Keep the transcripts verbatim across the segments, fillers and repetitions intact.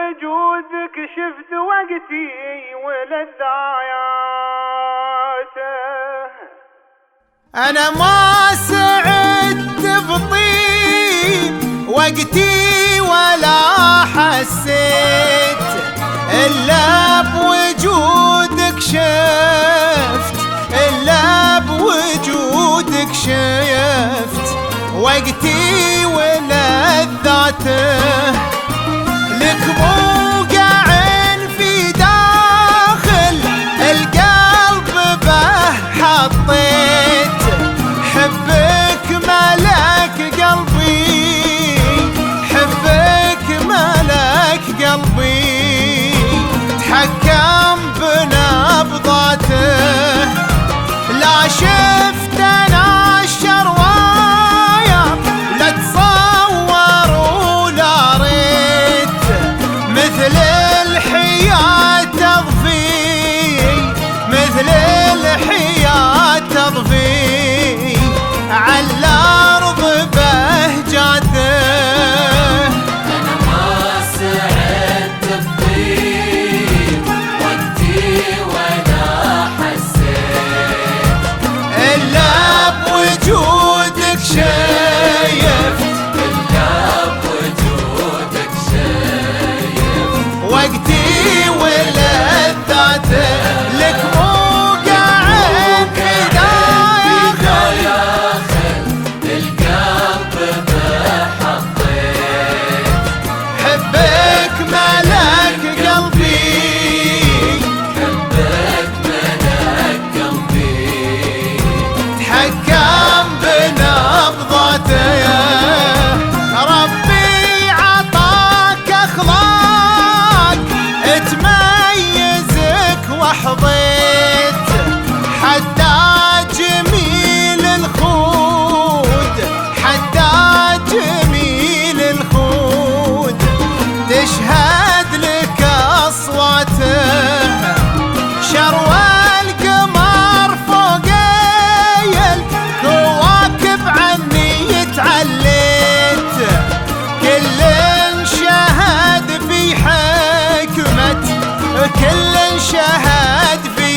بوجودك شفت وقتي ولذاياته. أنا ما سعدت بطيب وقتي ولا حسيت إلا بوجودك شفت، إلا بوجودك شفت وقتي ولذاته. لك موقع في داخل القلب به حطيت، حبك ملك قلبي، حبك ملك قلبي، تحكم بنبضاته. لا شفت انا الشروايا لا تصور ولا ريت، مثل الحياة تضفي، مثل الحياة تضفي عالارض بهجاته. أنا ما سعدت بطيب وقتي ولا حسيت إلا بوجودك شايف، إلا بوجودك شايف وقتي ولذاته. لك موقع في داخل القلب بحطيت، حبك ملك قلبي، حبك ملك قلبي، تحكم بنبضاته. ربي عطاك أخلاق تميزك وحظيت، حتى جميل الخود، حتى جميل الخود تشهد لك أصواته. شروى القمر فوقي الكواكب عني يتعليت، كل شهد في حكمة، كل شهد في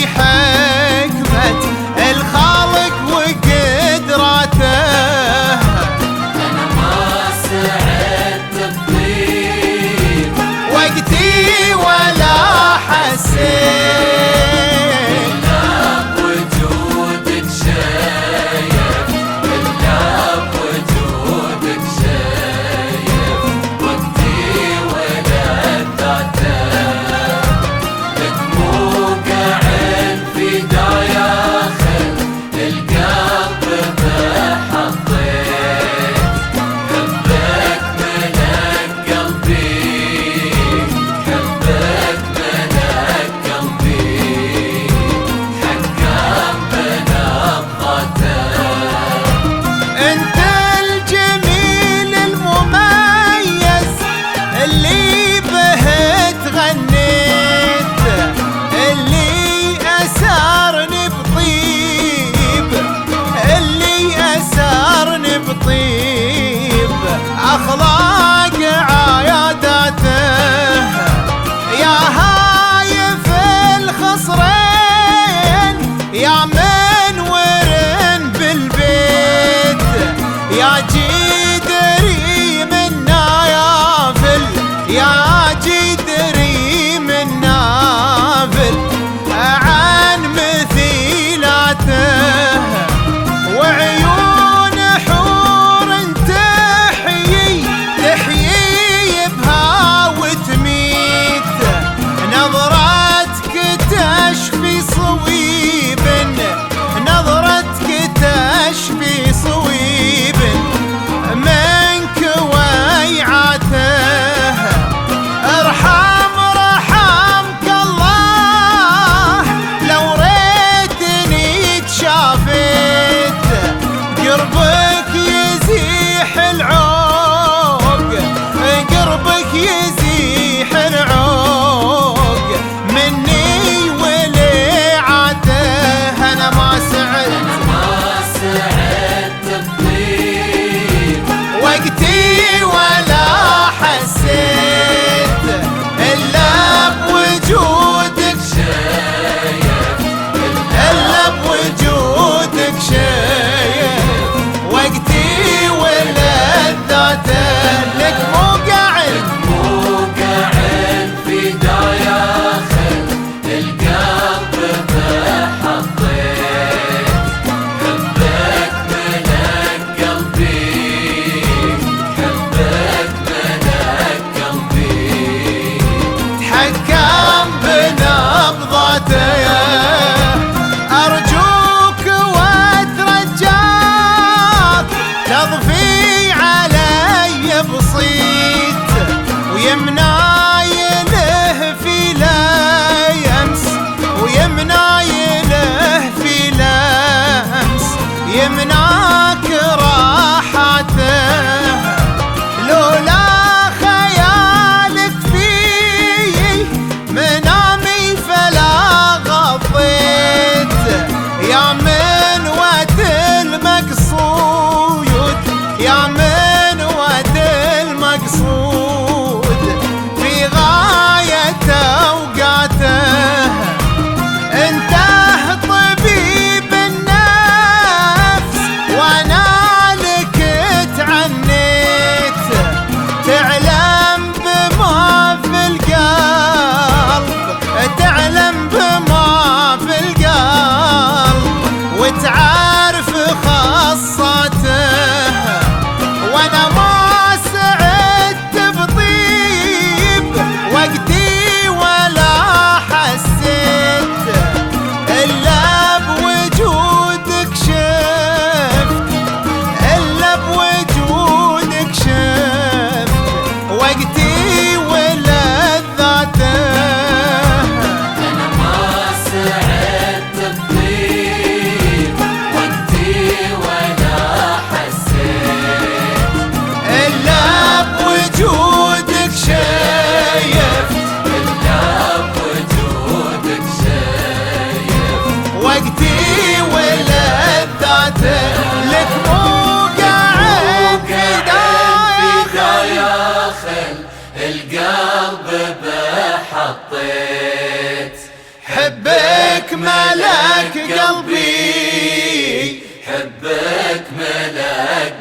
حبك ملك قلبي، حبك ملك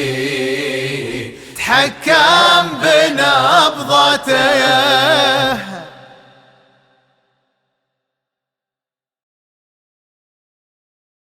قلبي، تحكم بنبضته